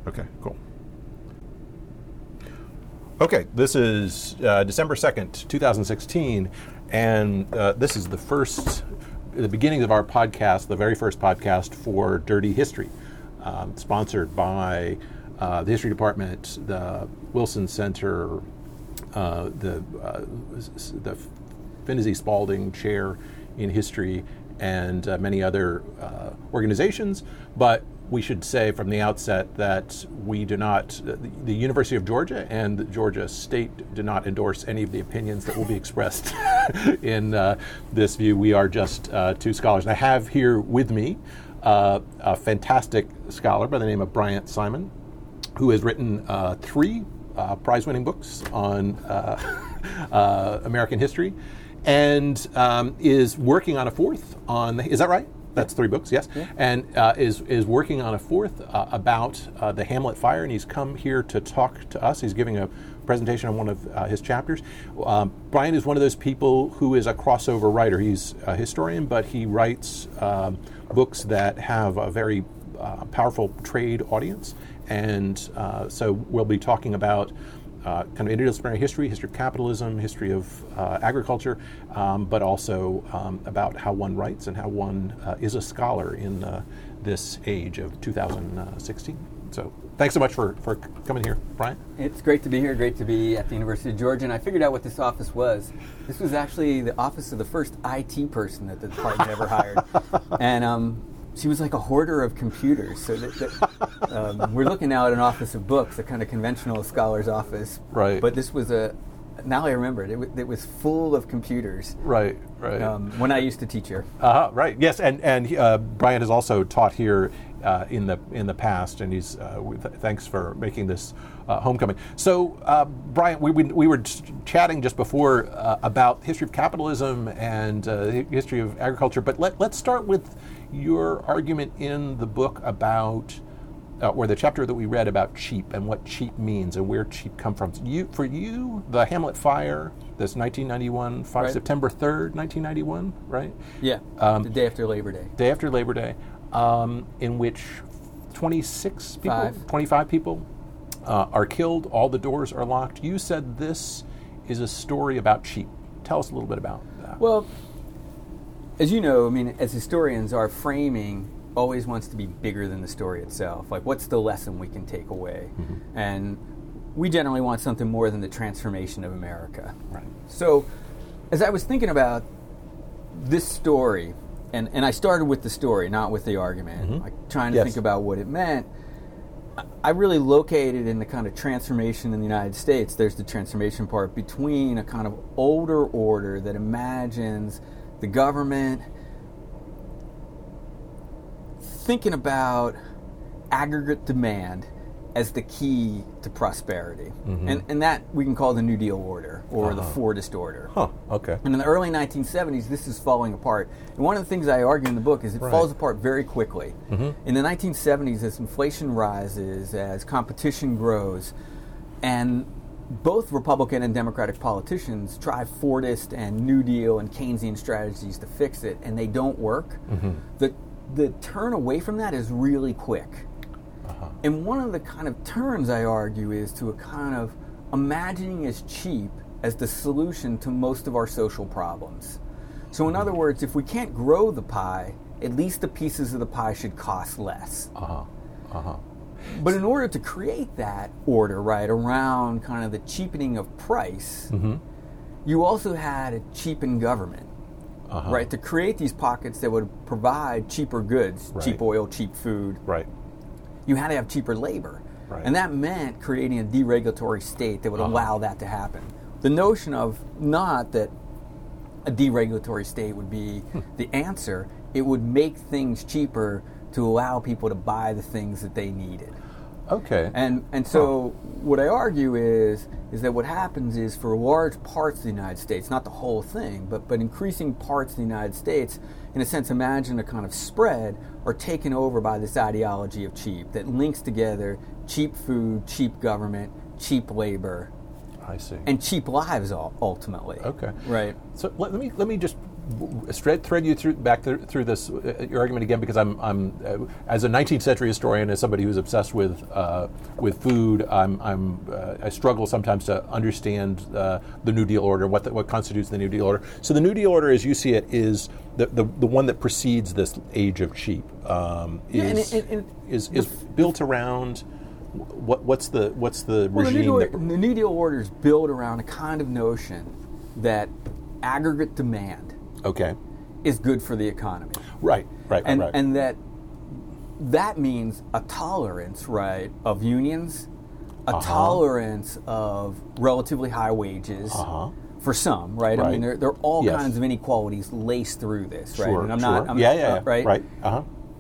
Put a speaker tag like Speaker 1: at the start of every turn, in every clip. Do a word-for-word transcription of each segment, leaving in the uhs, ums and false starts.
Speaker 1: Okay, cool. Okay, this is uh, December second, twenty sixteen, and uh, this is the first, the beginning of our podcast, the very first podcast for Dirty History, um, sponsored by uh, the History Department, the Wilson Center, uh, the uh, the Finney Spalding Chair in History, and uh, many other uh, organizations. But we should say from the outset that we do not, uh, the, the University of Georgia and the Georgia State do not endorse any of the opinions that will be expressed in uh, this view. We are just uh, two scholars. And I have here with me uh, a fantastic scholar by the name of Bryant Simon, who has written uh, three uh, prize-winning books on uh, uh, American history, and um, is working on a fourth on, is that right? That's three books, yes. Yeah. And uh, is is working on a fourth uh, about uh, the Hamlet Fire, and he's come here to talk to us. He's giving a presentation on one of uh, his chapters. Um, Brian is one of those people who is a crossover writer. He's a historian, but he writes um, books that have a very uh, powerful trade audience. And uh, so we'll be talking about Uh, kind of interdisciplinary history, history of capitalism, history of uh, agriculture, um, but also um, about how one writes and how one uh, is a scholar in uh, this age of two thousand sixteen. So thanks so much for, for coming here, Brian.
Speaker 2: It's great to be here, great to be at the University of Georgia, and I figured out what this office was. This was actually the office of the first I T person that the department ever hired. And um, she was like a hoarder of computers. So that, that, um, we're looking now at an office of books, a kind of conventional scholar's office.
Speaker 1: Right.
Speaker 2: But this was a, now I remember it, it, w- it was full of computers.
Speaker 1: Right, right.
Speaker 2: Um, when I used to teach here.
Speaker 1: Uh-huh, right, yes, and, and uh, Brian has also taught here uh, in the in the past, and he's, uh, th- thanks for making this uh, homecoming. So, uh, Brian, we, we, we were chatting just before uh, about history of capitalism and uh, history of agriculture, but let, let's start with your argument in the book about, uh, or the chapter that we read about cheap and what cheap means and where cheap come from. You, for you, the Hamlet Fire, this nineteen ninety-one fire,
Speaker 2: right.
Speaker 1: September third, nineteen ninety-one, right?
Speaker 2: Yeah, um, the day after Labor Day.
Speaker 1: Day after Labor Day, um, in which twenty-six people,
Speaker 2: Five.
Speaker 1: twenty-five people uh, are killed, all the doors are locked. You said this is a story about cheap. Tell us a little bit about that.
Speaker 2: Well, as you know, I mean, as historians, our framing always wants to be bigger than the story itself. Like, what's the lesson we can take away? Mm-hmm. And we generally want something more than the transformation of America.
Speaker 1: Right.
Speaker 2: So, as I was thinking about this story, and, and I started with the story, not with the argument, mm-hmm. like trying to
Speaker 1: yes.
Speaker 2: think about what it meant, I really located in the kind of transformation in the United States, there's the transformation part, between a kind of older order that imagines the government thinking about aggregate demand as the key to prosperity. Mm-hmm. And and that we can call the New Deal order or uh-huh. the Fordist order.
Speaker 1: Huh, okay.
Speaker 2: And in the early nineteen seventies, this is falling apart. And one of the things I argue in the book is it
Speaker 1: right.
Speaker 2: falls apart very quickly.
Speaker 1: Mm-hmm.
Speaker 2: In the nineteen seventies, as inflation rises, as competition grows, and both Republican and Democratic politicians try Fordist and New Deal and Keynesian strategies to fix it, and they don't work. Mm-hmm. The the turn away from that is really quick. Uh-huh. And one of the kind of turns, I argue, is to a kind of imagining as cheap as the solution to most of our social problems. So in mm-hmm. other words, if we can't grow the pie, at least the pieces of the pie should cost less.
Speaker 1: Uh-huh. Uh-huh.
Speaker 2: But in order to create that order, right, around kind of the cheapening of price, mm-hmm. you also had a cheapened government, uh-huh. right, to create these pockets that would provide cheaper goods, right. cheap oil, cheap food.
Speaker 1: Right.
Speaker 2: You had to have cheaper labor.
Speaker 1: Right.
Speaker 2: And that meant creating a deregulatory state that would
Speaker 1: uh-huh.
Speaker 2: allow that to happen. The notion of not that a deregulatory state would be the answer, it would make things cheaper to allow people to buy the things that they needed.
Speaker 1: Okay.
Speaker 2: And and so huh. what I argue is is that what happens is for large parts of the United States, not the whole thing, but, but increasing parts of the United States, in a sense, imagine a kind of spread, are taken over by this ideology of cheap that links together cheap food, cheap government, cheap labor.
Speaker 1: I see.
Speaker 2: And cheap lives ultimately.
Speaker 1: Okay.
Speaker 2: Right.
Speaker 1: So let, let me let me just thread, thread you through back through, through this uh, your argument again, because I'm I'm uh, as a nineteenth century historian, as somebody who's obsessed with uh, with food, I'm I'm uh, I struggle sometimes to understand uh, the New Deal order, what the, what constitutes the New Deal order. So the New Deal order, as you see it, is the the, the one that precedes this age of cheap. Um,
Speaker 2: Yeah, and
Speaker 1: is,
Speaker 2: it- it-
Speaker 1: is is built around what what's the what's the
Speaker 2: Well, the New,
Speaker 1: regime
Speaker 2: Deal,
Speaker 1: that
Speaker 2: the New Deal order is built around a kind of notion that aggregate demand
Speaker 1: okay
Speaker 2: is good for the economy.
Speaker 1: right right
Speaker 2: and
Speaker 1: right
Speaker 2: and that that means a tolerance, right, of unions, a
Speaker 1: Uh-huh.
Speaker 2: tolerance of relatively high wages
Speaker 1: Uh-huh.
Speaker 2: for some, right? I
Speaker 1: Right.
Speaker 2: mean, there, there are all
Speaker 1: Yes.
Speaker 2: kinds of inequalities laced through this, right?
Speaker 1: sure
Speaker 2: And I'm
Speaker 1: sure
Speaker 2: not, I'm
Speaker 1: yeah
Speaker 2: not,
Speaker 1: yeah,
Speaker 2: uh,
Speaker 1: yeah.
Speaker 2: right,
Speaker 1: right uh-huh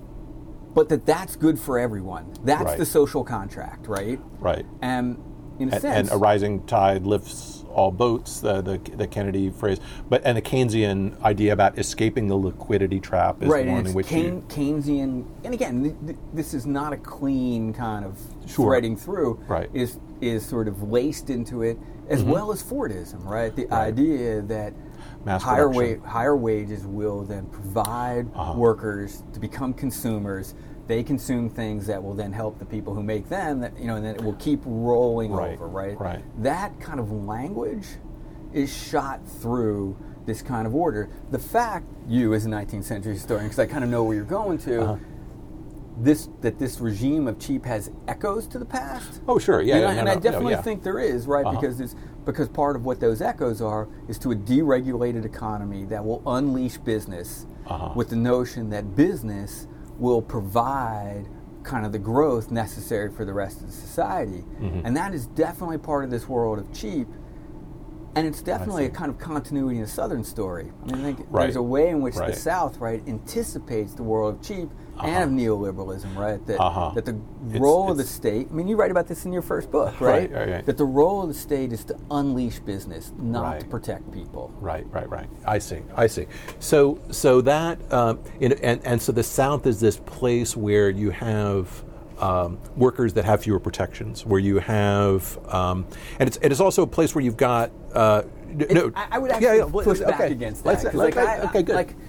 Speaker 2: But that that's good for everyone. That's
Speaker 1: Right.
Speaker 2: the social contract, right?
Speaker 1: right
Speaker 2: And in a
Speaker 1: and,
Speaker 2: sense,
Speaker 1: and a rising tide lifts all boats, the, the the Kennedy phrase, but and the Keynesian idea about escaping the liquidity trap is
Speaker 2: right,
Speaker 1: the one
Speaker 2: and
Speaker 1: in
Speaker 2: it's
Speaker 1: which
Speaker 2: Keyn-
Speaker 1: you,
Speaker 2: Keynesian, and again, th- th- this is not a clean kind of
Speaker 1: Sure.
Speaker 2: threading through.
Speaker 1: Right.
Speaker 2: Is is sort of laced into it, as well as Fordism, right? The
Speaker 1: Right.
Speaker 2: idea that
Speaker 1: Mass
Speaker 2: higher
Speaker 1: production.
Speaker 2: wa- higher wages will then provide
Speaker 1: Uh-huh.
Speaker 2: workers to become consumers. They consume things that will then help the people who make them. That you know, and then it will keep rolling
Speaker 1: Right.
Speaker 2: over, right?
Speaker 1: Right.
Speaker 2: That kind of language is shot through this kind of order. The fact, you as a nineteenth century historian, because I kind of know where you're going to,
Speaker 1: Uh-huh.
Speaker 2: this that this regime of cheap has echoes to the past.
Speaker 1: oh sure yeah,
Speaker 2: and
Speaker 1: yeah
Speaker 2: I,
Speaker 1: no,
Speaker 2: and
Speaker 1: no,
Speaker 2: I
Speaker 1: no,
Speaker 2: definitely
Speaker 1: yeah.
Speaker 2: think there is, right?
Speaker 1: Uh-huh.
Speaker 2: Because it's, because part of what those echoes are is to a deregulated economy that will unleash business
Speaker 1: Uh-huh.
Speaker 2: with the notion that business will provide kind of the growth necessary for the rest of society.
Speaker 1: Mm-hmm.
Speaker 2: And that is definitely part of this world of cheap. And it's definitely
Speaker 1: see.
Speaker 2: a kind of continuity in the Southern story. I mean, I think
Speaker 1: Right.
Speaker 2: there's a way in which
Speaker 1: Right.
Speaker 2: the South, right, anticipates the world of cheap and of neoliberalism, right? That
Speaker 1: Uh-huh.
Speaker 2: that the
Speaker 1: It's-
Speaker 2: role of the
Speaker 1: it's-
Speaker 2: state. I mean, you write about this in your first book,
Speaker 1: Right,
Speaker 2: right?
Speaker 1: right, right.
Speaker 2: That the role of the state is to unleash business, not
Speaker 1: Right.
Speaker 2: to protect people.
Speaker 1: Right, right, right. I see. I see. So, so that, um, in, and and so the South is this place where you have um, workers that have fewer protections, where you have, um, and it's it is also a place where you've got. Uh, n- no,
Speaker 2: I, I would actually
Speaker 1: yeah, yeah,
Speaker 2: push
Speaker 1: let's-
Speaker 2: back
Speaker 1: okay.
Speaker 2: against
Speaker 1: Let's-
Speaker 2: that. 'cause
Speaker 1: let's-
Speaker 2: like, I-
Speaker 1: okay, good.
Speaker 2: Like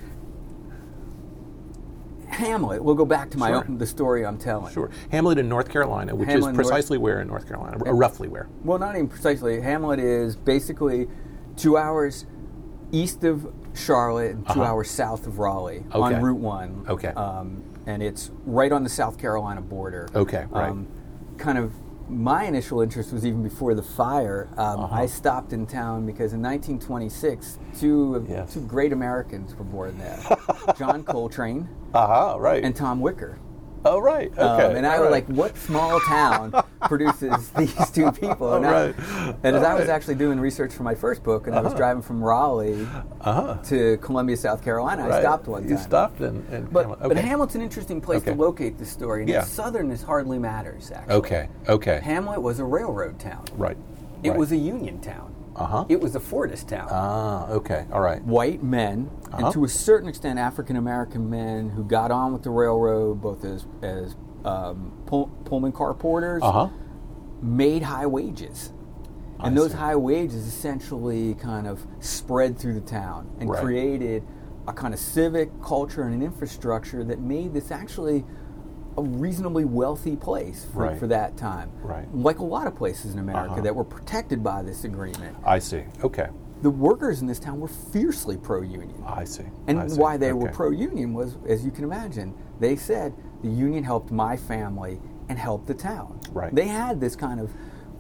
Speaker 2: Hamlet. We'll go back to my
Speaker 1: Sure.
Speaker 2: own, the story I'm telling.
Speaker 1: Sure. Hamlet in North Carolina, which
Speaker 2: Hamlet
Speaker 1: is
Speaker 2: in North-
Speaker 1: precisely where in North Carolina, or roughly where.
Speaker 2: Well, not even precisely. Hamlet is basically two hours east of Charlotte and two
Speaker 1: Uh-huh.
Speaker 2: hours south of Raleigh
Speaker 1: Okay.
Speaker 2: on Route One.
Speaker 1: Okay.
Speaker 2: Um, and it's right on the South Carolina border.
Speaker 1: Okay, right.
Speaker 2: Um, kind of my initial interest was even before the fire. Um,
Speaker 1: Uh-huh.
Speaker 2: I stopped in town because in nineteen twenty-six, two of-
Speaker 1: Yes.
Speaker 2: two great Americans were born there: John Coltrane
Speaker 1: Aha, right.
Speaker 2: and Tom Wicker.
Speaker 1: oh, right. Okay.
Speaker 2: Um, and I
Speaker 1: all
Speaker 2: was
Speaker 1: right.
Speaker 2: like, what small town produces these two people? And,
Speaker 1: All
Speaker 2: I-
Speaker 1: right.
Speaker 2: and as
Speaker 1: All
Speaker 2: I was
Speaker 1: right.
Speaker 2: actually doing research for my first book, and I was
Speaker 1: Uh-huh.
Speaker 2: driving from Raleigh
Speaker 1: Uh-huh.
Speaker 2: to Columbia, South Carolina, I
Speaker 1: Right.
Speaker 2: stopped one time.
Speaker 1: You stopped in, in
Speaker 2: But,
Speaker 1: Hamlet.
Speaker 2: but
Speaker 1: Okay.
Speaker 2: Hamlet's an interesting place
Speaker 1: Okay.
Speaker 2: to locate this story. And
Speaker 1: Yeah.
Speaker 2: its southernness hardly matters, actually.
Speaker 1: Okay. Okay.
Speaker 2: Hamlet was a railroad town.
Speaker 1: Right.
Speaker 2: It
Speaker 1: right.
Speaker 2: was a Union town.
Speaker 1: Uh-huh.
Speaker 2: It was a Fordist town.
Speaker 1: Ah, okay. All right.
Speaker 2: White men,
Speaker 1: Uh-huh.
Speaker 2: and to a certain extent African American men who got on with the railroad, both as, as um, Pull, Pullman car porters,
Speaker 1: Uh-huh.
Speaker 2: made high wages.
Speaker 1: I
Speaker 2: And those
Speaker 1: see.
Speaker 2: high wages essentially kind of spread through the town and
Speaker 1: Right.
Speaker 2: created a kind of civic culture and an infrastructure that made this actually a reasonably wealthy place for,
Speaker 1: Right.
Speaker 2: for that time.
Speaker 1: Right.
Speaker 2: Like a lot of places in America
Speaker 1: Uh-huh.
Speaker 2: that were protected by this agreement.
Speaker 1: I see. Okay.
Speaker 2: The workers in this town were fiercely pro-union.
Speaker 1: I see.
Speaker 2: And
Speaker 1: I see.
Speaker 2: why they were
Speaker 1: Okay.
Speaker 2: pro-union was, as you can imagine, they said the union helped my family and helped the town.
Speaker 1: Right.
Speaker 2: They had this kind of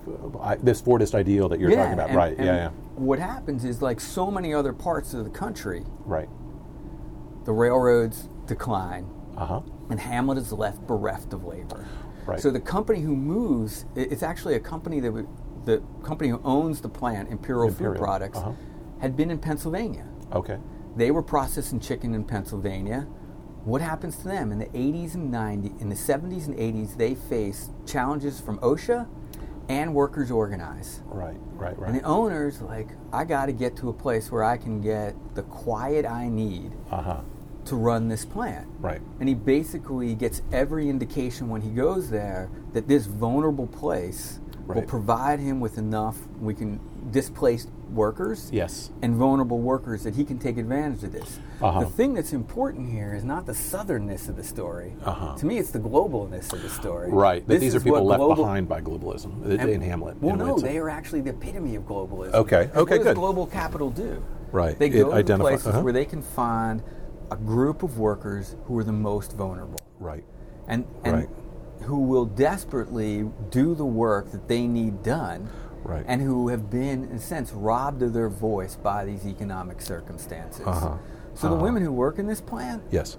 Speaker 1: I, this Fordist ideal that you're
Speaker 2: yeah,
Speaker 1: talking about.
Speaker 2: and-
Speaker 1: right.
Speaker 2: and
Speaker 1: yeah. Yeah.
Speaker 2: What happens is, like so many other parts of the country,
Speaker 1: Right.
Speaker 2: the railroads decline,
Speaker 1: Uh huh.
Speaker 2: and Hamlet is left bereft of labor.
Speaker 1: Right.
Speaker 2: So the company who moves, it- it's actually a company that would, the company who owns the plant, Imperial,
Speaker 1: Imperial,
Speaker 2: Food Products,
Speaker 1: uh-huh.
Speaker 2: had been in Pennsylvania.
Speaker 1: Okay.
Speaker 2: They were processing chicken in Pennsylvania. What happens to them in the eighties and nineties, in the seventies and eighties? They face challenges from OSHA and workers organize.
Speaker 1: Right. Right. Right.
Speaker 2: And the owner's like, I got to get to a place where I can get the quiet I need
Speaker 1: Uh huh.
Speaker 2: to run this plant.
Speaker 1: Right.
Speaker 2: And he basically gets every indication when he goes there that this vulnerable place will
Speaker 1: Right.
Speaker 2: provide him with enough. We can displace workers
Speaker 1: Yes.
Speaker 2: and vulnerable workers that he can take advantage of this.
Speaker 1: Uh-huh.
Speaker 2: The thing that's important here is not the southernness of the story.
Speaker 1: Uh-huh.
Speaker 2: To me, it's the globalness of the story.
Speaker 1: Right. That
Speaker 2: This
Speaker 1: these are
Speaker 2: is
Speaker 1: people
Speaker 2: what
Speaker 1: left
Speaker 2: global-
Speaker 1: behind by globalism
Speaker 2: and-
Speaker 1: in Hamlet.
Speaker 2: Well,
Speaker 1: in
Speaker 2: no,
Speaker 1: Winston.
Speaker 2: they are actually the epitome of globalism.
Speaker 1: Okay,
Speaker 2: And
Speaker 1: okay,
Speaker 2: what
Speaker 1: good.
Speaker 2: does global capital do?
Speaker 1: Right.
Speaker 2: They
Speaker 1: It
Speaker 2: go to
Speaker 1: identify-
Speaker 2: places
Speaker 1: uh-huh.
Speaker 2: where they can find a group of workers who are the most vulnerable.
Speaker 1: Right.
Speaker 2: And, and
Speaker 1: Right.
Speaker 2: who will desperately do the work that they need done,
Speaker 1: Right.
Speaker 2: and who have been, in a sense, robbed of their voice by these economic circumstances.
Speaker 1: Uh-huh.
Speaker 2: So
Speaker 1: Uh-huh.
Speaker 2: the women who work in this plant,
Speaker 1: Yes.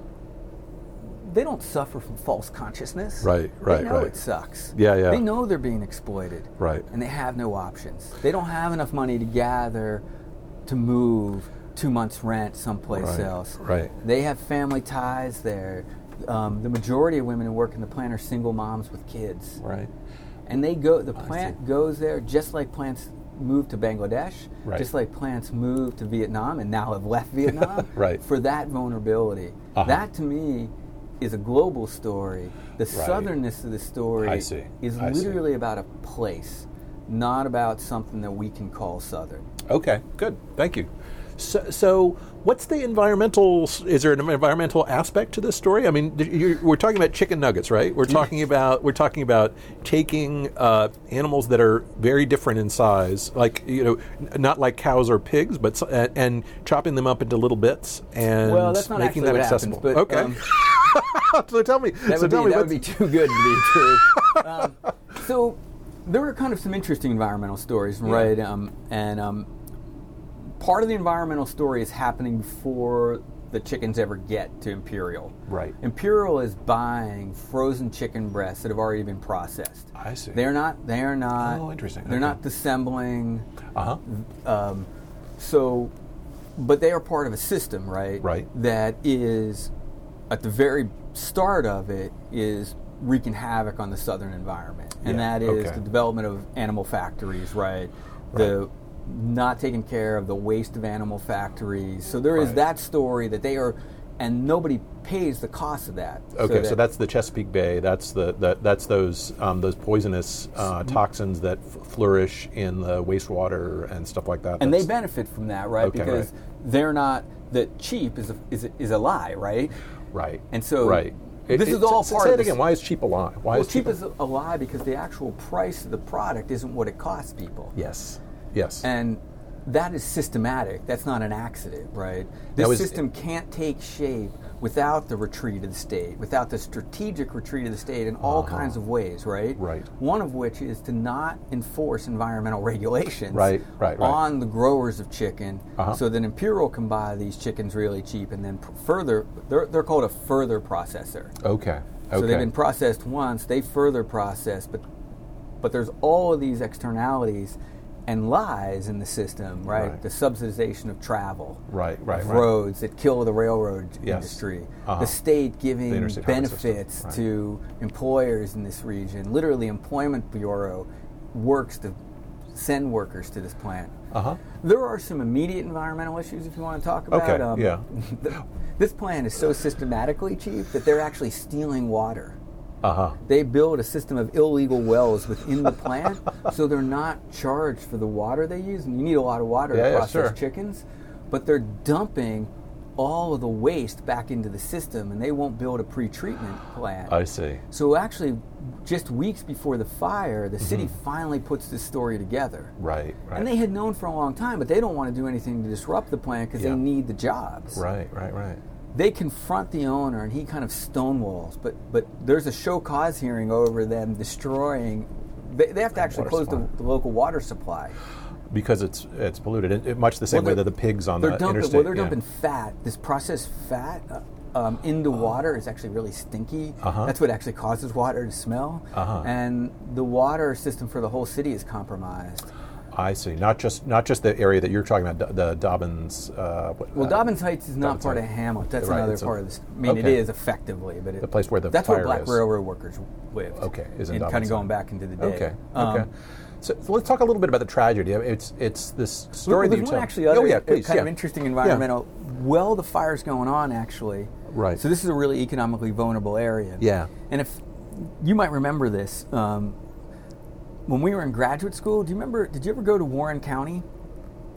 Speaker 2: they don't suffer from false consciousness.
Speaker 1: Right, right,
Speaker 2: They know
Speaker 1: right.
Speaker 2: it sucks.
Speaker 1: Yeah, yeah.
Speaker 2: They know they're being exploited.
Speaker 1: Right.
Speaker 2: And they have no options. They don't have enough money to gather to move two months' rent someplace
Speaker 1: Right,
Speaker 2: else.
Speaker 1: right.
Speaker 2: They have family ties there. Um, the majority of women who work in the plant are single moms with kids.
Speaker 1: Right.
Speaker 2: And they go. The
Speaker 1: I
Speaker 2: plant
Speaker 1: see.
Speaker 2: goes there just like plants move to Bangladesh,
Speaker 1: Right.
Speaker 2: just like plants move to Vietnam and now have left Vietnam.
Speaker 1: Right.
Speaker 2: For that vulnerability.
Speaker 1: Uh-huh.
Speaker 2: That to me is a global story. The
Speaker 1: Right.
Speaker 2: southernness of the story
Speaker 1: I see.
Speaker 2: is
Speaker 1: I see.
Speaker 2: literally about a place, not about something that we can call southern.
Speaker 1: Okay, good. Thank you. So, so what's the environmental, is there an environmental aspect to this story? I mean, you're, we're talking about chicken nuggets, right? We're talking about, we're talking about taking uh, animals that are very different in size, like, you know, n- not like cows or pigs, but, s- and, and chopping them up into little bits and
Speaker 2: Well, that's not
Speaker 1: making
Speaker 2: actually
Speaker 1: them
Speaker 2: what
Speaker 1: accessible.
Speaker 2: happens, but,
Speaker 1: okay.
Speaker 2: um,
Speaker 1: so tell me,
Speaker 2: That,
Speaker 1: so
Speaker 2: would,
Speaker 1: tell
Speaker 2: be,
Speaker 1: me
Speaker 2: that would
Speaker 1: what's-
Speaker 2: be too good to be true. um, so there were kind of some interesting environmental stories, right? Um, and um, part of the environmental story is happening before the chickens ever get to Imperial.
Speaker 1: Right.
Speaker 2: Imperial is buying frozen chicken breasts that have already been processed.
Speaker 1: I see.
Speaker 2: They're not. They are not.
Speaker 1: Oh, interesting.
Speaker 2: They're
Speaker 1: Okay.
Speaker 2: not disassembling.
Speaker 1: Uh-huh.
Speaker 2: Um, so, but they are part of a system, right?
Speaker 1: Right.
Speaker 2: That is, at the very start of it, is wreaking havoc on the southern environment, and
Speaker 1: Yeah,
Speaker 2: that is
Speaker 1: okay.
Speaker 2: the development of animal factories, right? The not taking care of the waste of animal factories. So there is
Speaker 1: Right.
Speaker 2: that story that they are, and nobody pays the cost of that.
Speaker 1: Okay, so,
Speaker 2: that-
Speaker 1: that's the Chesapeake Bay. That's the that, that's those um, those poisonous uh, toxins that f- flourish in the wastewater and stuff like that.
Speaker 2: and they
Speaker 1: That's-
Speaker 2: benefit from that, right?
Speaker 1: Okay,
Speaker 2: because
Speaker 1: right.
Speaker 2: they're not that cheap is a, is a, is a lie, right?
Speaker 1: right.
Speaker 2: And so
Speaker 1: right.
Speaker 2: this
Speaker 1: It-
Speaker 2: is
Speaker 1: it-
Speaker 2: all
Speaker 1: say
Speaker 2: part
Speaker 1: it
Speaker 2: of this-
Speaker 1: again. Why is cheap a lie? Why
Speaker 2: Well,
Speaker 1: is
Speaker 2: cheap
Speaker 1: a-
Speaker 2: is a lie because the actual price of the product isn't what it costs people.
Speaker 1: Yes. Yes.
Speaker 2: And that is systematic. That's not an accident, right? This
Speaker 1: Now is-
Speaker 2: system can't take shape without the retreat of the state, without the strategic retreat of the state in all
Speaker 1: Uh-huh.
Speaker 2: kinds of ways, right?
Speaker 1: Right.
Speaker 2: One of which is to not enforce environmental regulations
Speaker 1: Right, right, right.
Speaker 2: on the growers of chicken
Speaker 1: Uh-huh.
Speaker 2: so that Imperial can buy these chickens really cheap and then pr- further, they're, they're called a further processor.
Speaker 1: okay. Okay.
Speaker 2: So they've been processed once, they further process, but but there's all of these externalities and lies in the system, right?
Speaker 1: Right.
Speaker 2: The subsidization of travel,
Speaker 1: Right, right,
Speaker 2: of
Speaker 1: right.
Speaker 2: roads that kill the railroad
Speaker 1: Yes.
Speaker 2: industry,
Speaker 1: Uh-huh.
Speaker 2: the state giving
Speaker 1: The interstate highway system,
Speaker 2: benefits
Speaker 1: right.
Speaker 2: to employers in this region. Literally, Employment Bureau works to send workers to this plant.
Speaker 1: Uh-huh.
Speaker 2: There are some immediate environmental issues if you want to talk about.
Speaker 1: Okay, yeah.
Speaker 2: th- this plant is so systematically cheap that they're actually stealing water.
Speaker 1: Uh-huh.
Speaker 2: They build a system of illegal wells within the plant, so they're not charged for the water they use. And you need a lot of water
Speaker 1: Yeah,
Speaker 2: to
Speaker 1: yeah,
Speaker 2: process
Speaker 1: sure.
Speaker 2: chickens, but they're dumping all of the waste back into the system, and they won't build a pre-treatment plant.
Speaker 1: I see.
Speaker 2: So actually, just weeks before the fire, the city
Speaker 1: Mm-hmm.
Speaker 2: finally puts this story together.
Speaker 1: Right, right.
Speaker 2: And they had known for a long time, but they don't want to do anything to disrupt the plant because
Speaker 1: Yeah.
Speaker 2: they need the jobs.
Speaker 1: Right, right, right.
Speaker 2: They confront the owner, and he kind of stonewalls. But but there's a show cause hearing over them destroying. They, they have to actually
Speaker 1: Water
Speaker 2: close the,
Speaker 1: supply.
Speaker 2: the local water supply.
Speaker 1: Because it's it's polluted, it, it- much the same
Speaker 2: Well,
Speaker 1: way
Speaker 2: they're-
Speaker 1: that the pigs on
Speaker 2: They're
Speaker 1: the
Speaker 2: dumping.
Speaker 1: interstate.
Speaker 2: Well, they're
Speaker 1: yeah.
Speaker 2: dumping fat. This processed fat uh, um, into water is actually really stinky.
Speaker 1: Uh-huh.
Speaker 2: That's what actually causes water to smell.
Speaker 1: Uh-huh.
Speaker 2: And the water system for the whole city is compromised.
Speaker 1: I see. Not just not just the area that you're talking about, Do- the Dobbins. Uh, what-
Speaker 2: Well,
Speaker 1: uh,
Speaker 2: Dobbins Heights is not
Speaker 1: Dobbins
Speaker 2: part
Speaker 1: Heights.
Speaker 2: of Hamlet. That's
Speaker 1: Right,
Speaker 2: another
Speaker 1: it's a-
Speaker 2: part of this. I mean,
Speaker 1: okay.
Speaker 2: it is effectively, but it,
Speaker 1: The place where the
Speaker 2: that's
Speaker 1: fire
Speaker 2: where Black
Speaker 1: is.
Speaker 2: Railroad workers lived.
Speaker 1: Okay, is in
Speaker 2: and kind
Speaker 1: Dobbins
Speaker 2: of going
Speaker 1: Heights.
Speaker 2: back into the day.
Speaker 1: Okay.
Speaker 2: Um,
Speaker 1: Okay. So, so let's talk a little bit about the tragedy. I mean, It's it's this story that
Speaker 2: There's
Speaker 1: you
Speaker 2: one
Speaker 1: tell.
Speaker 2: actually other
Speaker 1: oh yeah,
Speaker 2: uh,
Speaker 1: please.
Speaker 2: kind
Speaker 1: yeah.
Speaker 2: of interesting environmental. While the fire's going on, actually.
Speaker 1: Right.
Speaker 2: So this is a really economically vulnerable area.
Speaker 1: Yeah.
Speaker 2: And if you might remember this, um, when we were in graduate school, do you remember? Did you ever go to Warren County?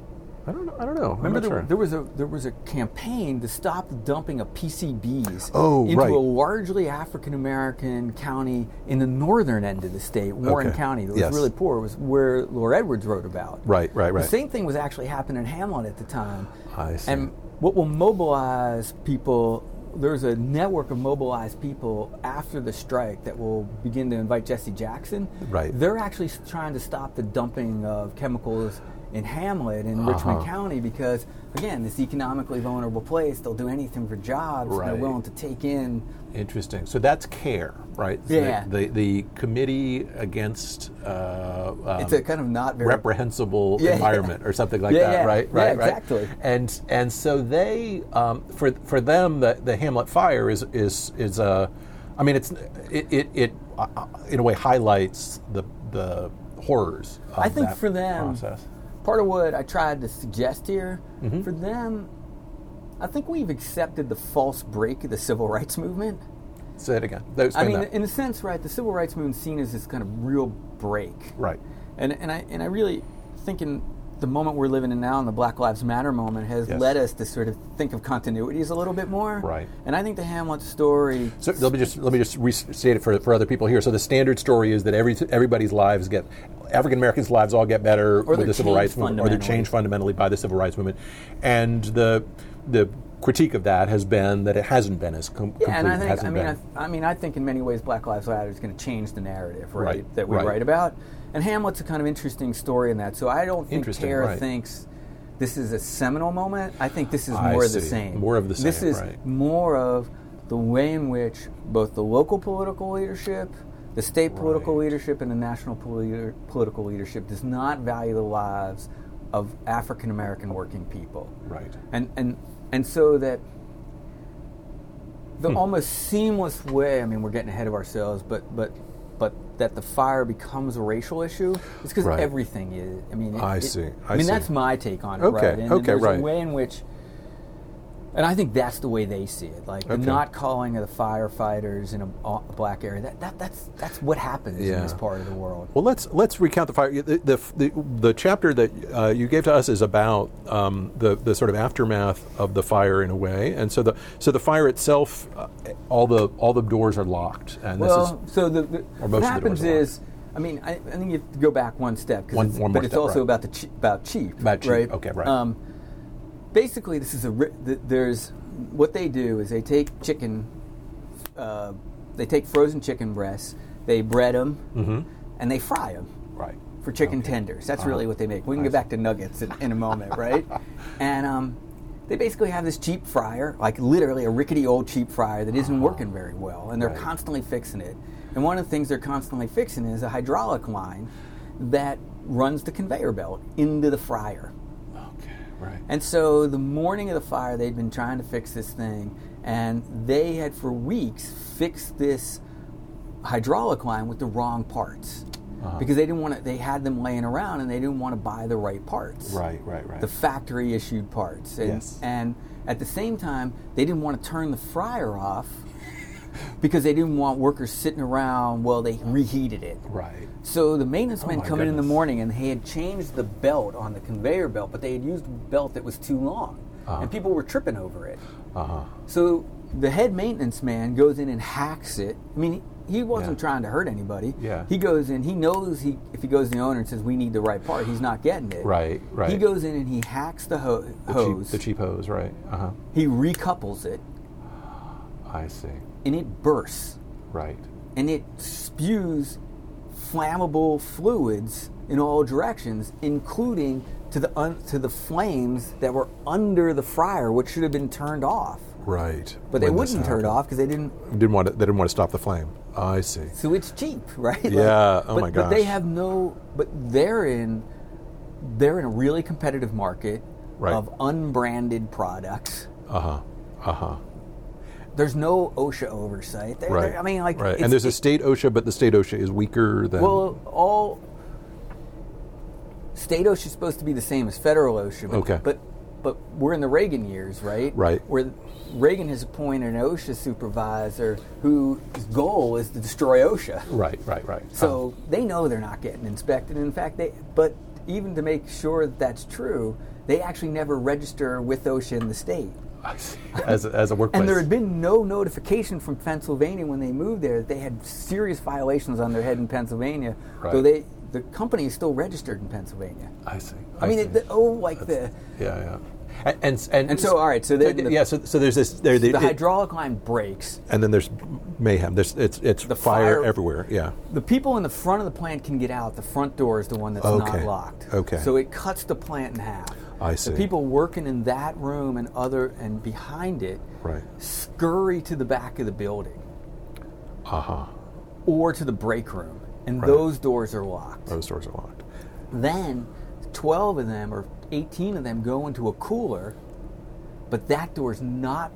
Speaker 1: I don't know. I don't know.
Speaker 2: Remember,
Speaker 1: I'm not
Speaker 2: there,
Speaker 1: sure.
Speaker 2: there was a there was a campaign to stop the dumping of P C Bs
Speaker 1: Oh,
Speaker 2: into
Speaker 1: right.
Speaker 2: a largely African American county in the northern end of the state, Warren
Speaker 1: Okay.
Speaker 2: County. That was
Speaker 1: Yes.
Speaker 2: really poor. It was where Laura Edwards wrote about.
Speaker 1: Right, right, right.
Speaker 2: The same thing was actually happening in Hamlet at the time.
Speaker 1: I see.
Speaker 2: And what will mobilize people? There's a network of mobilized people after the strike that will begin to invite Jesse Jackson.
Speaker 1: Right.
Speaker 2: They're actually s- trying to stop the dumping of chemicals in Hamlet in Richmond
Speaker 1: Uh-huh.
Speaker 2: County because, again, this economically vulnerable place, they'll do anything for jobs.
Speaker 1: Right.
Speaker 2: They're willing to take in.
Speaker 1: Interesting. So that's CARE, right?
Speaker 2: Yeah.
Speaker 1: The, the, the Committee Against uh, um,
Speaker 2: It's a kind of not very
Speaker 1: Reprehensible
Speaker 2: Yeah,
Speaker 1: Environment or something like
Speaker 2: Yeah,
Speaker 1: that,
Speaker 2: yeah.
Speaker 1: right?
Speaker 2: Yeah,
Speaker 1: Right, right.
Speaker 2: exactly.
Speaker 1: And and so they, um, for for them, the, the Hamlet fire is is is a, I mean, it's it it, it uh, in a way highlights the the horrors of
Speaker 2: I think
Speaker 1: that
Speaker 2: for them,
Speaker 1: process.
Speaker 2: part of what I tried to suggest here,
Speaker 1: Mm-hmm.
Speaker 2: for them, I think we've accepted the false break of the civil rights movement.
Speaker 1: Say it again. Explain
Speaker 2: I mean,
Speaker 1: that.
Speaker 2: in a sense, right, the civil rights movement is seen as this kind of real break.
Speaker 1: Right.
Speaker 2: And and I and I really think in the moment we're living in now, and the Black Lives Matter moment, has
Speaker 1: Yes.
Speaker 2: led us to sort of think of continuities a little bit more.
Speaker 1: Right.
Speaker 2: And I think the Hamlet story.
Speaker 1: So let me just let me just restate it for for other people here. So the standard story is that every everybody's lives get African Americans' lives all get better with
Speaker 2: they're
Speaker 1: the civil
Speaker 2: changed
Speaker 1: rights movement, or they're
Speaker 2: fundamentally.
Speaker 1: changed fundamentally by the civil rights movement, and the the critique of that has been that it hasn't been as com- complete.
Speaker 2: Yeah, and I think
Speaker 1: hasn't
Speaker 2: I mean
Speaker 1: been.
Speaker 2: I, I mean I think in many ways Black Lives Matter is going to change the narrative, right?
Speaker 1: Right,
Speaker 2: That we
Speaker 1: right.
Speaker 2: write about. And Hamlet's a kind of interesting story in that. So I don't think
Speaker 1: Interesting,
Speaker 2: Care
Speaker 1: right.
Speaker 2: thinks this is a seminal moment. I think this is
Speaker 1: I
Speaker 2: more of the
Speaker 1: see.
Speaker 2: same.
Speaker 1: More of the
Speaker 2: This
Speaker 1: same,
Speaker 2: is
Speaker 1: right.
Speaker 2: more of the way in which both the local political leadership, the state political
Speaker 1: Right.
Speaker 2: leadership, and the national poli- political leadership does not value the lives of African American working people.
Speaker 1: Right.
Speaker 2: And and and so that the
Speaker 1: Hmm.
Speaker 2: almost seamless way, I mean, we're getting ahead of ourselves, but but but that the fire becomes a racial issue is because
Speaker 1: Right.
Speaker 2: everything is. I mean, it,
Speaker 1: I
Speaker 2: it-
Speaker 1: see. I
Speaker 2: I mean,
Speaker 1: see.
Speaker 2: that's my take on it,
Speaker 1: Okay,
Speaker 2: right? And
Speaker 1: okay,
Speaker 2: there's
Speaker 1: right.
Speaker 2: a way in which, and I think that's the way they see it. Like the
Speaker 1: Okay.
Speaker 2: not calling of the firefighters in a, a black area. That, that that's that's what happens
Speaker 1: Yeah.
Speaker 2: in this part of the world.
Speaker 1: Well, let's let's recount the fire. The the, the, the chapter that uh, you gave to us is about um, the the sort of aftermath of the fire in a way, and so the so the fire itself, uh, all the all the doors are locked, and this
Speaker 2: Well, so the, the
Speaker 1: or most
Speaker 2: what
Speaker 1: of the
Speaker 2: happens
Speaker 1: doors are
Speaker 2: is, I mean, I, I think you have to go back one step, 'cause
Speaker 1: One-
Speaker 2: it's,
Speaker 1: one more
Speaker 2: but it's
Speaker 1: step,
Speaker 2: also
Speaker 1: right.
Speaker 2: about the che- about cheap,
Speaker 1: About cheap,
Speaker 2: right?
Speaker 1: okay, right.
Speaker 2: Um, basically, this is a ri- th- there's what they do is they take chicken, uh, they take frozen chicken breasts, they bread them,
Speaker 1: Mhm.
Speaker 2: and they fry them
Speaker 1: right.
Speaker 2: for chicken
Speaker 1: Okay.
Speaker 2: tenders. That's
Speaker 1: Uh-huh.
Speaker 2: really what they make. We can
Speaker 1: I
Speaker 2: get
Speaker 1: see.
Speaker 2: back to nuggets in, in a moment, right? And um, they basically have this cheap fryer, like literally a rickety old cheap fryer that isn't working very well, and they're
Speaker 1: Right.
Speaker 2: constantly fixing it. And one of the things they're constantly fixing is a hydraulic line that runs the conveyor belt into the fryer.
Speaker 1: Okay. Right.
Speaker 2: And so the morning of the fire, they'd been trying to fix this thing, and they had for weeks fixed this hydraulic line with the wrong parts.
Speaker 1: Uh-huh.
Speaker 2: Because they didn't want to, they had them laying around and they didn't want to buy the right parts.
Speaker 1: Right. Right. Right.
Speaker 2: The factory issued parts. And,
Speaker 1: Yes.
Speaker 2: and at the same time, they didn't want to turn the fryer off because they didn't want workers sitting around while they reheated it.
Speaker 1: right.
Speaker 2: So the maintenance
Speaker 1: Oh
Speaker 2: men
Speaker 1: my
Speaker 2: come in in the
Speaker 1: goodness.
Speaker 2: morning and they had changed the belt on the conveyor belt, but they had used a belt that was too long.
Speaker 1: Uh-huh.
Speaker 2: And people were tripping over it.
Speaker 1: Uh huh.
Speaker 2: So the head maintenance man goes in and hacks it. I mean, he wasn't
Speaker 1: Yeah.
Speaker 2: trying to hurt anybody.
Speaker 1: Yeah.
Speaker 2: He goes in, he knows he if he goes to the owner and says, we need the right part, he's not getting it.
Speaker 1: Right. Right.
Speaker 2: He goes in and he hacks the, ho-
Speaker 1: the
Speaker 2: hose.
Speaker 1: Cheap, the cheap hose. Right. Uh huh.
Speaker 2: He recouples it,
Speaker 1: I see.
Speaker 2: and it bursts.
Speaker 1: Right.
Speaker 2: And it spews flammable fluids in all directions, including to the un- to the flames that were under the fryer, which should have been turned off.
Speaker 1: Right.
Speaker 2: But they
Speaker 1: When this
Speaker 2: wouldn't turn it
Speaker 1: happened.
Speaker 2: off because they didn't.
Speaker 1: Didn't want to, they didn't want to stop the flame. I see.
Speaker 2: So it's cheap, right? Like,
Speaker 1: Yeah, oh
Speaker 2: but,
Speaker 1: my
Speaker 2: But they
Speaker 1: gosh.
Speaker 2: have no. But they're in. They're in a really competitive market
Speaker 1: Right.
Speaker 2: of unbranded products.
Speaker 1: Uh huh. Uh huh.
Speaker 2: There's no OSHA oversight. They're,
Speaker 1: Right.
Speaker 2: they're- I mean, like,
Speaker 1: right.
Speaker 2: it's-
Speaker 1: And there's a
Speaker 2: it-
Speaker 1: state OSHA, but the state OSHA is weaker than.
Speaker 2: Well, all state OSHA is supposed to be the same as federal OSHA. But,
Speaker 1: Okay.
Speaker 2: But but we're in the Reagan years, right?
Speaker 1: Right.
Speaker 2: Where Reagan has appointed an OSHA supervisor whose goal is to destroy OSHA.
Speaker 1: right. Right. Right.
Speaker 2: So
Speaker 1: Uh-huh.
Speaker 2: they know they're not getting inspected. In fact, they but even to make sure that that's true, they actually never register with OSHA in the state.
Speaker 1: I see. As, a, as a workplace.
Speaker 2: And there had been no notification from Pennsylvania when they moved there that they had serious violations on their head in Pennsylvania.
Speaker 1: Right.
Speaker 2: So they, the company is still registered in Pennsylvania.
Speaker 1: I see.
Speaker 2: I, I mean,
Speaker 1: see.
Speaker 2: It, the, oh, like
Speaker 1: That's,
Speaker 2: the...
Speaker 1: Yeah, yeah. And and, and,
Speaker 2: and so, all right, so,
Speaker 1: so
Speaker 2: the,
Speaker 1: yeah, so, so there's this. There,
Speaker 2: the
Speaker 1: it,
Speaker 2: hydraulic line breaks.
Speaker 1: And then there's mayhem. There's it's it's
Speaker 2: The
Speaker 1: fire,
Speaker 2: fire
Speaker 1: everywhere. Yeah.
Speaker 2: The people in the front of the plant can get out. The front door is the one that's
Speaker 1: Okay.
Speaker 2: not locked.
Speaker 1: Okay.
Speaker 2: So it cuts the plant in half.
Speaker 1: I see.
Speaker 2: The people working in that room and other and behind it
Speaker 1: Right.
Speaker 2: scurry to the back of the building
Speaker 1: Uh huh.
Speaker 2: or to the break room, and
Speaker 1: Right.
Speaker 2: those doors are locked.
Speaker 1: Those doors are locked.
Speaker 2: Then twelve of them or eighteen of them go into a cooler, but that door's not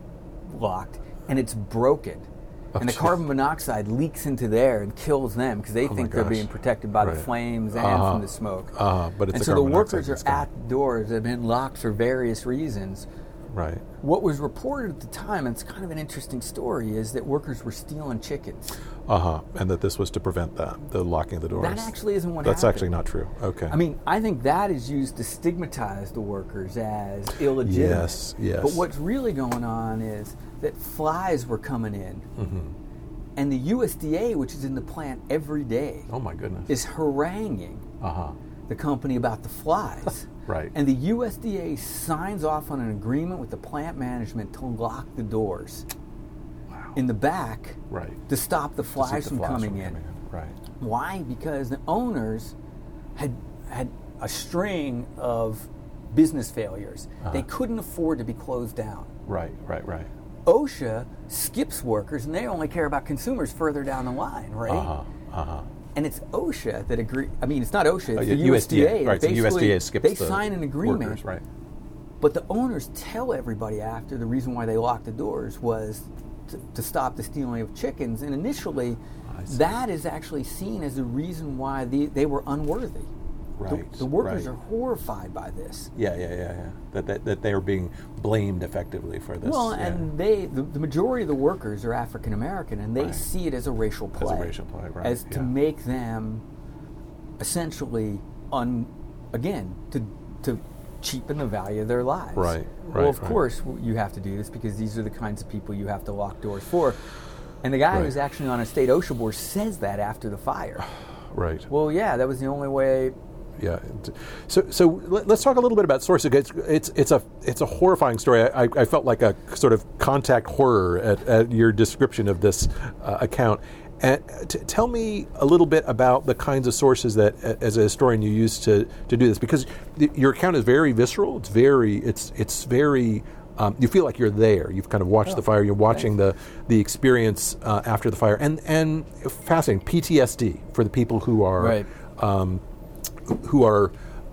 Speaker 2: locked and it's broken.
Speaker 1: Oh,
Speaker 2: and the
Speaker 1: geez.
Speaker 2: carbon monoxide leaks into there and kills them because they
Speaker 1: Oh my
Speaker 2: think they're
Speaker 1: gosh.
Speaker 2: being protected by
Speaker 1: Right.
Speaker 2: the flames and
Speaker 1: Uh-huh.
Speaker 2: from the smoke.
Speaker 1: Uh-huh. But it's
Speaker 2: and
Speaker 1: the
Speaker 2: so the
Speaker 1: carbon
Speaker 2: workers
Speaker 1: monoxide
Speaker 2: are
Speaker 1: that's gonna-
Speaker 2: at the doors that have been locked for various reasons.
Speaker 1: Right.
Speaker 2: What was reported at the time, and it's kind of an interesting story, is that workers were stealing chickens.
Speaker 1: Uh huh. And that this was to prevent that, the locking of the doors.
Speaker 2: That actually isn't what
Speaker 1: That's
Speaker 2: happened.
Speaker 1: actually not true. Okay.
Speaker 2: I mean, I think that is used to stigmatize the workers as illegitimate.
Speaker 1: Yes, yes.
Speaker 2: But what's really going on is that flies were coming in,
Speaker 1: Mm-hmm.
Speaker 2: and the U S D A, which is in the plant every day,
Speaker 1: Oh my goodness.
Speaker 2: is haranguing
Speaker 1: Uh huh.
Speaker 2: the company about the flies.
Speaker 1: Right.
Speaker 2: And the U S D A signs off on an agreement with the plant management to lock the doors
Speaker 1: Wow.
Speaker 2: in the back
Speaker 1: Right.
Speaker 2: to stop the
Speaker 1: To
Speaker 2: flies,
Speaker 1: keep the
Speaker 2: from,
Speaker 1: flies
Speaker 2: coming
Speaker 1: from
Speaker 2: in.
Speaker 1: Right.
Speaker 2: Why? Because the owners had had a string of business failures.
Speaker 1: Uh-huh.
Speaker 2: They couldn't afford to be closed down.
Speaker 1: Right. Right. Right.
Speaker 2: OSHA skips workers, and they only care about consumers further down the line, right?
Speaker 1: Uh huh. Uh huh.
Speaker 2: And it's OSHA that agree. I mean, it's not OSHA; it's
Speaker 1: Uh,
Speaker 2: the
Speaker 1: U S D A,
Speaker 2: U S D A.
Speaker 1: right, so
Speaker 2: Basically,
Speaker 1: U S D A skips
Speaker 2: They
Speaker 1: the
Speaker 2: sign an agreement,
Speaker 1: workers, right.
Speaker 2: but the owners tell everybody after the reason why they locked the doors was to, to stop the stealing of chickens. And initially,
Speaker 1: I see.
Speaker 2: that is actually seen as the reason why the, they were unworthy.
Speaker 1: Right.
Speaker 2: The, the workers
Speaker 1: right.
Speaker 2: are horrified by this.
Speaker 1: Yeah, yeah, yeah, yeah. That, that that they are being blamed effectively for this.
Speaker 2: Well,
Speaker 1: yeah.
Speaker 2: and they, the, the majority of the workers are African American, and they
Speaker 1: Right.
Speaker 2: see it as a racial
Speaker 1: As a
Speaker 2: play,
Speaker 1: racial play, right,
Speaker 2: as to
Speaker 1: yeah.
Speaker 2: make them essentially, un, again, to to cheapen the value of their lives.
Speaker 1: Right,
Speaker 2: Well,
Speaker 1: right,
Speaker 2: of
Speaker 1: right.
Speaker 2: course you have to do this because these are the kinds of people you have to lock doors for. And the guy
Speaker 1: Right.
Speaker 2: who's actually on a state OSHA board says that after the fire.
Speaker 1: Right.
Speaker 2: Well, yeah, that was the only way.
Speaker 1: Yeah. So, so let, let's talk a little bit about sources. It's it's, it's a it's a horrifying story. I, I felt like a sort of contact horror at, at your description of this uh, account. And t- tell me a little bit about the kinds of sources that, a- as a historian, you use to, to do this, because th- your account is very visceral. It's very it's it's very. Um, you feel like you're there. You've kind of watched
Speaker 2: Oh,
Speaker 1: the fire. You're watching the the experience uh, after the fire, and and fascinating P T S D for the people who are.
Speaker 2: Right.
Speaker 1: Um, who are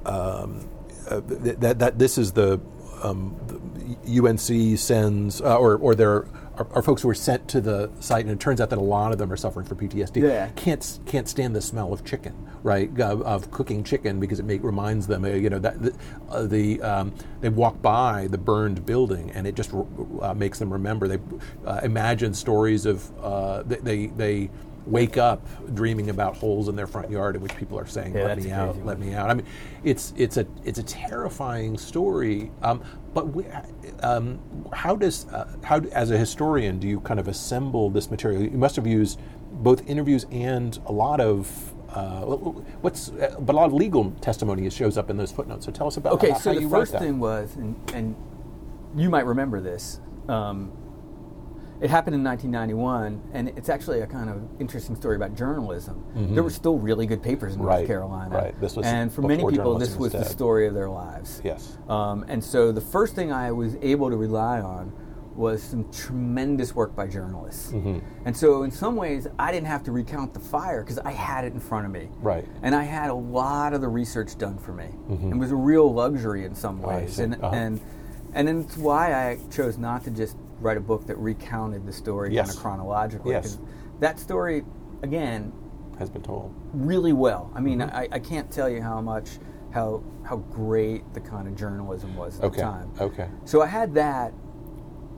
Speaker 1: um, uh, th- that that this is the, um, the U N C sends uh, or or there are, are folks who are sent to the site, and it turns out that a lot of them are suffering from P T S D.
Speaker 2: Yeah.
Speaker 1: Can't can't stand the smell of chicken, right? Of, of cooking chicken, because it make, reminds them, uh, you know, that the, uh, the um, they walk by the burned building, and it just uh, makes them remember. They uh, imagine stories of uh, they, they they. wake up dreaming about holes in their front yard in which people are saying,
Speaker 2: Yeah,
Speaker 1: "Let
Speaker 2: that's
Speaker 1: me
Speaker 2: a
Speaker 1: out,
Speaker 2: crazy
Speaker 1: let
Speaker 2: one.
Speaker 1: me out." I mean, it's it's a it's a terrifying story. Um, but we, um, how does uh, how as a historian do you kind of assemble this material? You must have used both interviews and a lot of uh, what's uh, but a lot of legal testimony shows up in those footnotes. So tell us about
Speaker 2: Okay,
Speaker 1: how,
Speaker 2: so
Speaker 1: how
Speaker 2: the
Speaker 1: you write
Speaker 2: first
Speaker 1: that.
Speaker 2: thing was, and, and you might remember this, um, it happened in nineteen ninety-one, and it's actually a kind of interesting story about journalism.
Speaker 1: Mhm.
Speaker 2: There were still really good papers in North
Speaker 1: Right,
Speaker 2: Carolina,
Speaker 1: right. This was
Speaker 2: and for many
Speaker 1: before
Speaker 2: people, this
Speaker 1: journalism
Speaker 2: was
Speaker 1: was
Speaker 2: the
Speaker 1: dead.
Speaker 2: story of their lives.
Speaker 1: Yes.
Speaker 2: Um, and so the first thing I was able to rely on was some tremendous work by journalists.
Speaker 1: Mhm.
Speaker 2: And so in some ways, I didn't have to recount the fire because I had it in front of me.
Speaker 1: Right.
Speaker 2: And I had a lot of the research done for me.
Speaker 1: Mhm.
Speaker 2: It was a real luxury in some
Speaker 1: I
Speaker 2: ways.
Speaker 1: see.
Speaker 2: And,
Speaker 1: Uh-huh.
Speaker 2: and and then it's why I chose not to just write a book that recounted the story
Speaker 1: Yes.
Speaker 2: kind of chronologically.
Speaker 1: Yes.
Speaker 2: 'Cause that story, again,
Speaker 1: Has been told.
Speaker 2: really well. I mean,
Speaker 1: Mhm.
Speaker 2: I, I can't tell you how much, how how great the kind of journalism was at
Speaker 1: Okay.
Speaker 2: the time.
Speaker 1: Okay.
Speaker 2: So I had that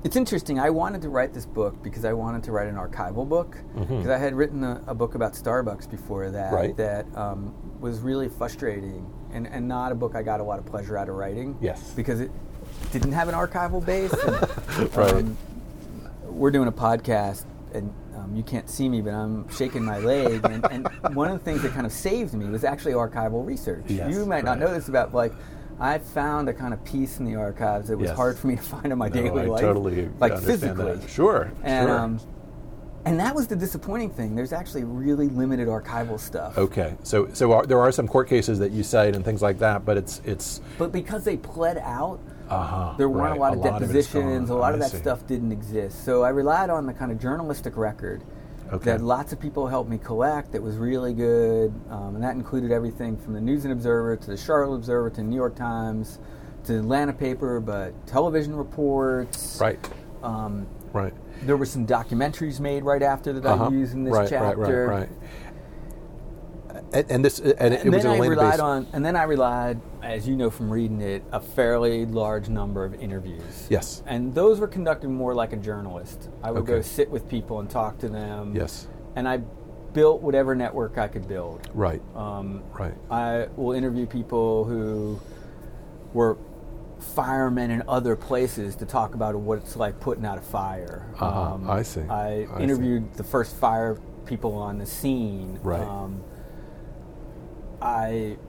Speaker 2: it's interesting. I wanted to write this book because I wanted to write an archival book, because mm-hmm. I had written a, a book about Starbucks before that
Speaker 1: right.
Speaker 2: that um, was really frustrating and, and not a book I got a lot of pleasure out of writing.
Speaker 1: Yes.
Speaker 2: Because it didn't have an archival base. And,
Speaker 1: right.
Speaker 2: Um, we're doing a podcast, and um, you can't see me, but I'm shaking my leg. And, and one of the things that kind of saved me was actually archival research.
Speaker 1: Yes,
Speaker 2: you might
Speaker 1: right.
Speaker 2: not know this about, like, I found a kind of peace in the archives that was
Speaker 1: yes.
Speaker 2: hard for me to find in my
Speaker 1: no,
Speaker 2: daily
Speaker 1: I
Speaker 2: life.
Speaker 1: totally
Speaker 2: like
Speaker 1: understand
Speaker 2: physically.
Speaker 1: That. Sure,
Speaker 2: and,
Speaker 1: sure.
Speaker 2: Um, and that was the disappointing thing. There's actually really limited archival stuff.
Speaker 1: Okay, so so are, there are some court cases that you cite and things like that, but it's it's.
Speaker 2: But because they pled out,
Speaker 1: uh-huh,
Speaker 2: there weren't
Speaker 1: right.
Speaker 2: a lot of
Speaker 1: a lot
Speaker 2: depositions.
Speaker 1: Of
Speaker 2: a lot
Speaker 1: I
Speaker 2: of that
Speaker 1: see.
Speaker 2: stuff didn't exist. So I relied on the kind of journalistic record.
Speaker 1: Okay.
Speaker 2: That lots of people helped me collect that was really good, um, and that included everything from the News and Observer to the Charlotte Observer to the New York Times to the Atlanta paper, but television reports.
Speaker 1: Right.
Speaker 2: Um,
Speaker 1: right.
Speaker 2: There were some documentaries made right after that
Speaker 1: uh-huh.
Speaker 2: I used in this
Speaker 1: right,
Speaker 2: chapter.
Speaker 1: Right, right, right. And, and this, and,
Speaker 2: and
Speaker 1: it was
Speaker 2: then I
Speaker 1: Atlanta
Speaker 2: relied
Speaker 1: based.
Speaker 2: on, and then I relied, as you know from reading it, a fairly large number of interviews.
Speaker 1: Yes.
Speaker 2: And those were conducted more like a journalist. I would
Speaker 1: okay.
Speaker 2: go sit with people and talk to them.
Speaker 1: Yes.
Speaker 2: And I built whatever network I could build.
Speaker 1: Right.
Speaker 2: Um,
Speaker 1: right.
Speaker 2: I will interview people who were firemen in other places to talk about what it's like putting out a fire.
Speaker 1: Uh-huh.
Speaker 2: Um,
Speaker 1: I see.
Speaker 2: I,
Speaker 1: I
Speaker 2: interviewed
Speaker 1: see.
Speaker 2: the first fire people on the scene.
Speaker 1: Right.
Speaker 2: Um, I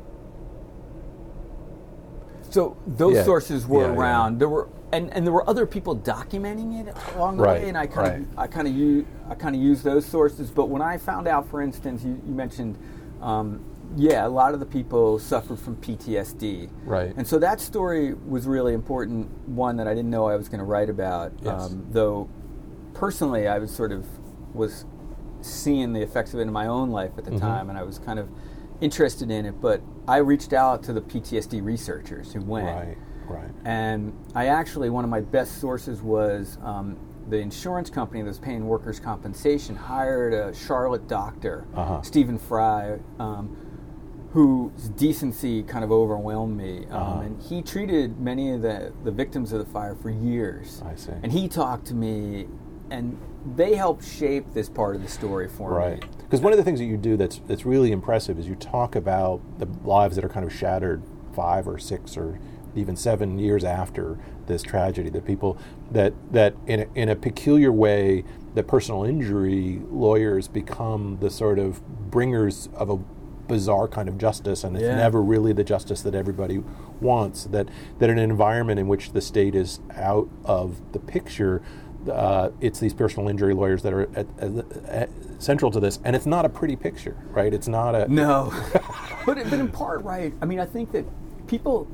Speaker 2: so those
Speaker 1: yeah.
Speaker 2: sources were
Speaker 1: yeah,
Speaker 2: around.
Speaker 1: Yeah.
Speaker 2: There were and, and there were other people documenting it along the
Speaker 1: right.
Speaker 2: way, and I kind
Speaker 1: right.
Speaker 2: of I kind of use I kind of use those sources. But when I found out, for instance, you, you mentioned. Um, Yeah, a lot of the people suffered from P T S D.
Speaker 1: Right.
Speaker 2: And so that story was really important, one that I didn't know I was going to write about.
Speaker 1: Yes.
Speaker 2: Um, though, personally, I was sort of was seeing the effects of it in my own life at the
Speaker 1: mm-hmm.
Speaker 2: time, and I was kind of interested in it. But I reached out to the P T S D researchers who went.
Speaker 1: Right, right.
Speaker 2: And I actually, one of my best sources was um, the insurance company that was paying workers' compensation hired a Charlotte doctor, uh-huh. Stephen Fry, um, whose decency kind of overwhelmed me. Um,
Speaker 1: uh-huh.
Speaker 2: and he treated many of the, the victims of the fire for years.
Speaker 1: I see.
Speaker 2: And he talked to me, and they helped shape this part of the story for
Speaker 1: right.
Speaker 2: me.
Speaker 1: Right. Because one of the things that you do that's that's really impressive is you talk about the lives that are kind of shattered five or six or even seven years after this tragedy. That people that that in a, in a peculiar way, that personal injury lawyers become the sort of bringers of a bizarre kind of justice, and it's
Speaker 2: yeah.
Speaker 1: never really the justice that everybody wants. That that in an environment in which the state is out of the picture, uh, it's these personal injury lawyers that are at, at, at central to this, and it's not a pretty picture, right? It's not a
Speaker 2: no, but but in part, right? I mean, I think that people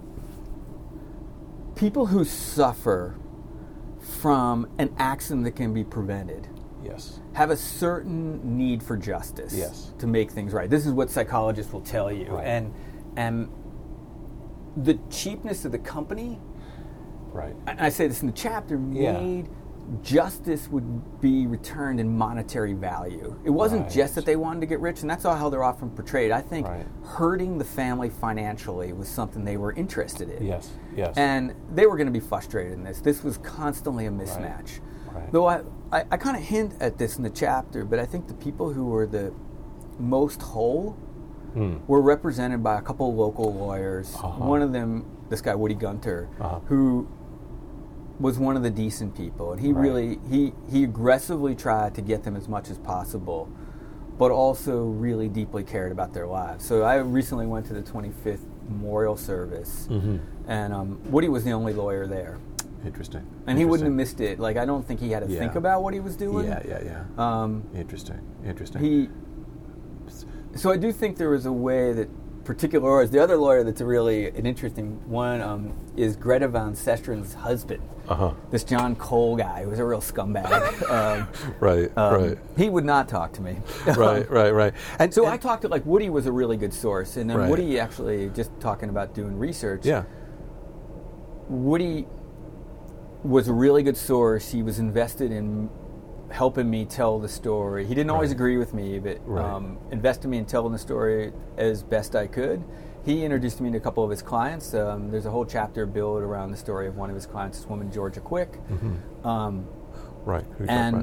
Speaker 2: people who suffer from an accident that can be prevented.
Speaker 1: Yes.
Speaker 2: Have a certain need for justice
Speaker 1: yes.
Speaker 2: to make things right. This is what psychologists will tell you.
Speaker 1: Right.
Speaker 2: And and the cheapness of the company,
Speaker 1: right.
Speaker 2: and I say this in the chapter,
Speaker 1: yeah.
Speaker 2: made justice would be returned in monetary value. It wasn't
Speaker 1: right.
Speaker 2: just that they wanted to get rich, and that's all how they're often portrayed. I think
Speaker 1: right.
Speaker 2: hurting the family financially was something they were interested in.
Speaker 1: Yes, yes.
Speaker 2: And they were going to be frustrated in this. This was constantly a mismatch.
Speaker 1: Right. Right.
Speaker 2: Though I, I, I kind of hint at this in the chapter, but I think the people who were the most whole mm. were represented by a couple of local lawyers. Uh-huh. One of them, this guy Woody Gunter, uh-huh. who was one of the decent people, and he right. really he he aggressively tried to get them as much as possible, but also really deeply cared about their lives. So I recently went to the twenty-fifth memorial service, mm-hmm. and um, Woody was the only lawyer there.
Speaker 1: Interesting.
Speaker 2: And
Speaker 1: Interesting.
Speaker 2: he wouldn't have missed it. Like, I don't think he had to
Speaker 1: yeah.
Speaker 2: think about what he was doing.
Speaker 1: Yeah, yeah, yeah.
Speaker 2: Um,
Speaker 1: Interesting. Interesting.
Speaker 2: He. So I do think there was a way that particular lawyers. The other lawyer that's a really an interesting one um, is Greta Van Sustren's husband. Uh-huh. This John Cole guy who was a real scumbag. um,
Speaker 1: right, um, right.
Speaker 2: He would not talk to me.
Speaker 1: right, right, right.
Speaker 2: And so and I talked to, like, Woody was a really good source. And then
Speaker 1: right.
Speaker 2: Woody actually, just talking about doing research.
Speaker 1: Yeah.
Speaker 2: Woody was a really good source. He was invested in helping me tell the story. He didn't always
Speaker 1: right.
Speaker 2: agree with me, but
Speaker 1: right.
Speaker 2: um, invested me in telling the story as best I could. he introduced me to a couple of his clients. Um, there's a whole chapter built around the story of one of his clients, this woman, Georgia Quick.
Speaker 1: Mm-hmm.
Speaker 2: Um,
Speaker 1: right. Who
Speaker 2: and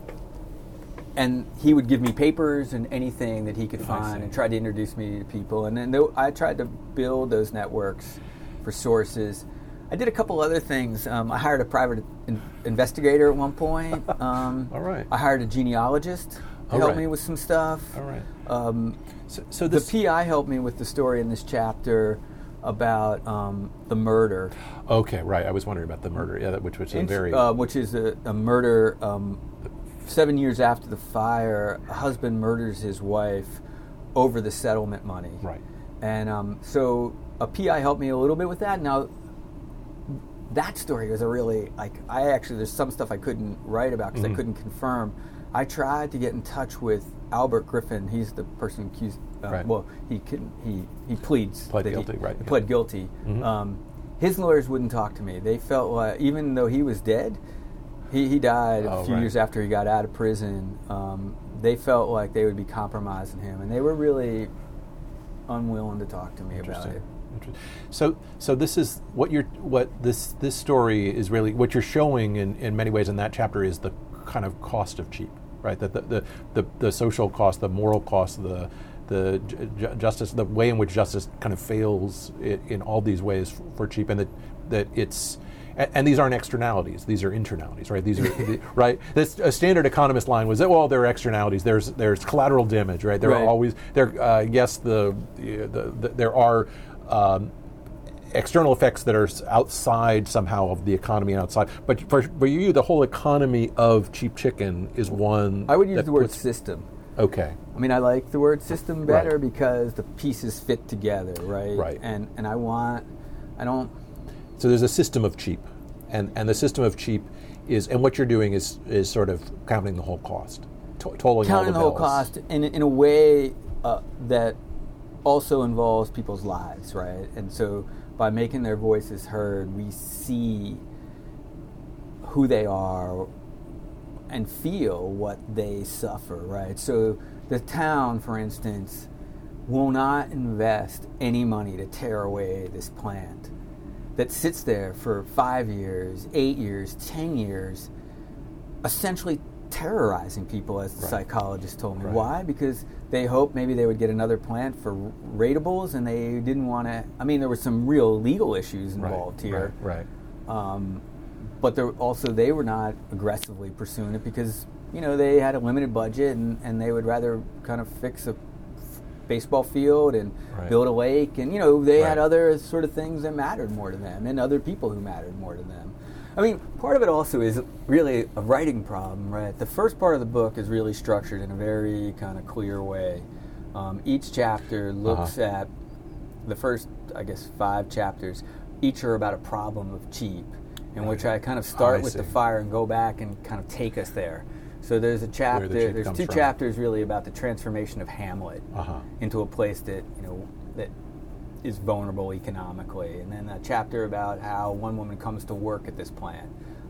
Speaker 2: and he would give me papers and anything that he could
Speaker 1: I
Speaker 2: find
Speaker 1: see.
Speaker 2: and try to introduce me to people. And then th- I tried to build those networks for sources. I did a couple other things. Um, I hired a private in- investigator at one point. Um,
Speaker 1: All right.
Speaker 2: I hired a genealogist to
Speaker 1: All
Speaker 2: help
Speaker 1: right.
Speaker 2: me with some stuff.
Speaker 1: All right.
Speaker 2: Um,
Speaker 1: So, so
Speaker 2: the
Speaker 1: this.
Speaker 2: P I helped me with the story in this chapter about um, the murder,
Speaker 1: Okay, right. I was wondering about the murder. Yeah, that, which was a
Speaker 2: Int-
Speaker 1: very.
Speaker 2: uh, which is a, a murder. Um, seven years after the fire, a husband murders his wife over the settlement money.
Speaker 1: right.
Speaker 2: And um, so a P I helped me a little bit with that. Now, that story was a really, like, I actually, there's some stuff I couldn't write about because
Speaker 1: Mhm.
Speaker 2: I couldn't confirm. I tried to get in touch with Albert Griffin. He's the person accused. Uh,
Speaker 1: Right.
Speaker 2: Well, he can, he he pleads.
Speaker 1: Pled
Speaker 2: that he-
Speaker 1: guilty, right,
Speaker 2: He
Speaker 1: yeah.
Speaker 2: pled guilty.
Speaker 1: Mhm.
Speaker 2: Um, his lawyers wouldn't talk to me. They felt like, even though he was dead, he, he died
Speaker 1: Oh,
Speaker 2: a few
Speaker 1: right.
Speaker 2: years after he got out of prison. Um, they felt like they would be compromising him, and they were really unwilling to talk to me about
Speaker 1: Interesting.
Speaker 2: it.
Speaker 1: Interesting. So, so this is what you're, what this this story is really, what you're showing in, in many ways in that chapter is the kind of cost of cheap, right? That the, the, the, the social cost, the moral cost, the the ju- ju- justice, the way in which justice kind of fails in, in all these ways for, for cheap, and that that it's. And, and these aren't externalities; these are internalities, right? These are the, right. This a standard economist line was that well, there are externalities. There's there's collateral damage, right? There
Speaker 2: Right.
Speaker 1: are always there. Uh, yes, the, the, the there are um, external effects that are s- outside somehow of the economy and outside. But for, for you, the whole economy of cheap chicken is one.
Speaker 2: I would use
Speaker 1: that
Speaker 2: the word
Speaker 1: puts-
Speaker 2: system.
Speaker 1: Okay.
Speaker 2: I mean, I like the word system better
Speaker 1: Right.
Speaker 2: because the pieces fit together, right?
Speaker 1: Right.
Speaker 2: And and I want, I don't.
Speaker 1: So there's a system of cheap, and, and the system of cheap is, and what you're doing is is sort of counting the whole cost, to- totaling all
Speaker 2: Counting
Speaker 1: the
Speaker 2: the whole
Speaker 1: bills.
Speaker 2: cost in in a way uh, that also involves people's lives, right? And so by making their voices heard, we see who they are and feel what they suffer, right? So the town, for instance, will not invest any money to tear away this plant that sits there for five years, eight years, ten years, essentially terrorizing people, as the
Speaker 1: Right.
Speaker 2: psychologist told me.
Speaker 1: Right.
Speaker 2: Why? Because they hoped maybe they would get another plant for rateables, and they didn't want to. I mean, there were some real legal issues
Speaker 1: Right,
Speaker 2: involved here.
Speaker 1: Right. right.
Speaker 2: Um, but there, also, they were not aggressively pursuing it because, you know, they had a limited budget, and, and they would rather kind of fix a f- baseball field and
Speaker 1: Right.
Speaker 2: build a lake. And, you know, they had
Speaker 1: Right.
Speaker 2: other sort of things that mattered more to them and other people who mattered more to them. I mean, part of it also is really a writing problem, right? The first part of the book is really structured in a very kind of clear way. Um, each chapter looks
Speaker 1: Uh-huh.
Speaker 2: at the first, I guess, five chapters. Each are about a problem of cheap, in which I kind of start
Speaker 1: I
Speaker 2: with the
Speaker 1: see.
Speaker 2: fire and go back and kind of take us there. So there's a chapter,
Speaker 1: cheap
Speaker 2: there's
Speaker 1: comes
Speaker 2: two
Speaker 1: from.
Speaker 2: chapters really about the transformation of Hamlet
Speaker 1: Uh-huh.
Speaker 2: into a place that, you know, that is vulnerable economically, and then a chapter about how one woman comes to work at this plant,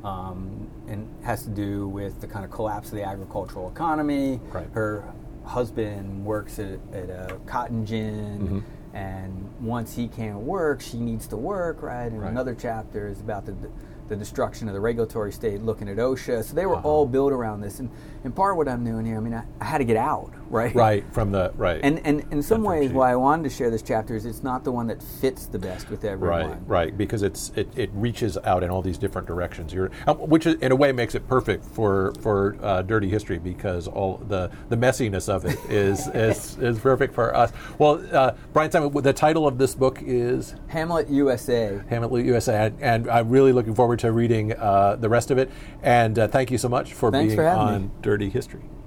Speaker 2: um, and has to do with the kind of collapse of the agricultural economy.
Speaker 1: Right.
Speaker 2: Her husband works at, at a cotton gin,
Speaker 1: Mhm.
Speaker 2: and once he can't work, she needs to work, right? And
Speaker 1: Right.
Speaker 2: another chapter is about the the destruction of the regulatory state, looking at OSHA. So they were
Speaker 1: Uh-huh.
Speaker 2: all built around this, and, and part of what I'm doing here, I mean, I, I had to get out, right?
Speaker 1: Right from the right.
Speaker 2: And and in some
Speaker 1: Not from
Speaker 2: ways,
Speaker 1: cheap.
Speaker 2: why I wanted to share this chapter is it's not the one that fits the best with everyone.
Speaker 1: Right, right, because it's it, it reaches out in all these different directions. You're, um, which is, in a way makes it perfect for for uh, Dirty History, because all the, the messiness of it is is is perfect for us. Well, uh, Brian Simon, the title of this book is
Speaker 2: Hamlet U S A.
Speaker 1: Hamlet U S A, and, and I'm really looking forward to reading uh, the rest of it. And uh, thank you so much for
Speaker 2: Thanks
Speaker 1: being
Speaker 2: for having
Speaker 1: on
Speaker 2: me.
Speaker 1: Dirty History.